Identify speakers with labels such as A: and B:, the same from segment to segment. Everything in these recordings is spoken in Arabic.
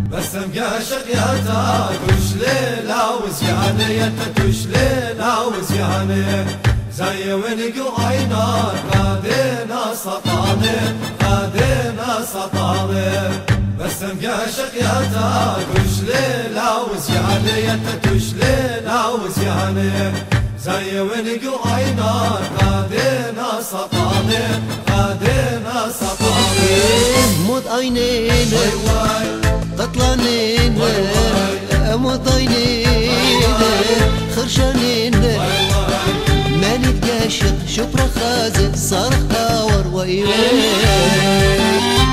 A: بسم قاشق يا تاج وش ليلة وزيانة يا تتوش ليلة وزيانة زي ونقو عينار غادينا سطانة غادينا سطانة بسم قاشق يا تاج وش ليلة وزيانة يا تتوش ليلة وزيانة زي ونقو عينار غادينا سطانة غادينا سطانة
B: مود عينين قطلانين مود عينين خرشانين ما نتقاشق شبرا خازن صارخ داور ويوي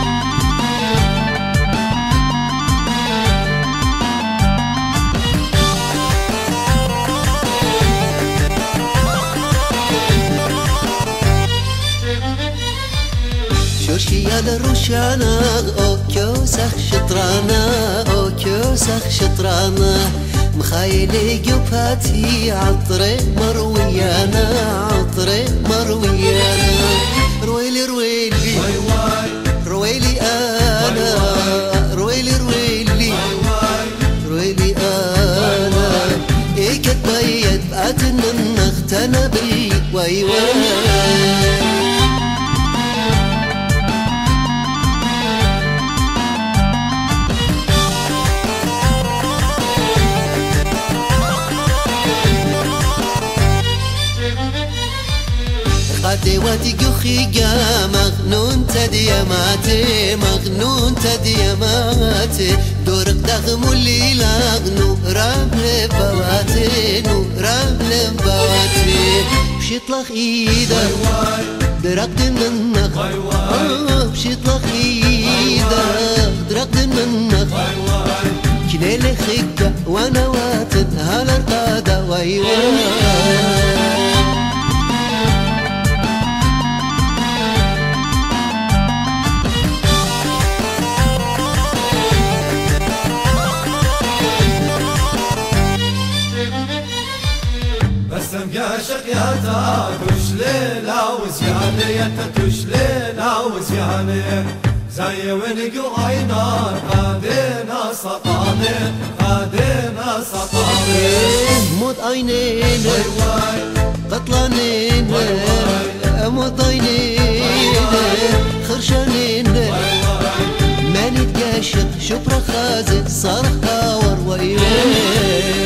B: شورشي على الرشانة او كيوسخ شطرانة او كيوسخ شطرانة مخايلي قباتي عطري مرويانا عطري مرويانا رويلي رويلي رويلي انا رويلي رويلي رويلي انا ايه كتبيت بقاتن النختنا بي واي واي واتي قخي مغنون تدياماتي مغنون تدياماتي دورق دغم اللي لاغنو رامل بواتي نو رامل بواتي بشيطلخ ايدا درقد منك بشيطلخ ايدا درقد منك كليلي خيكا وانا واتن هالرقادة وايوان
A: بسم قاشق يا تاج وش ليلة وزيانة يا تتوش ليلة وزيانة زي ونقو عينار غادينا سطانة غادينا سطانة
B: مود عينين قطلانين مود عينين خرشانين ما نتقاشق شبرا خازن صارخ داور ويوي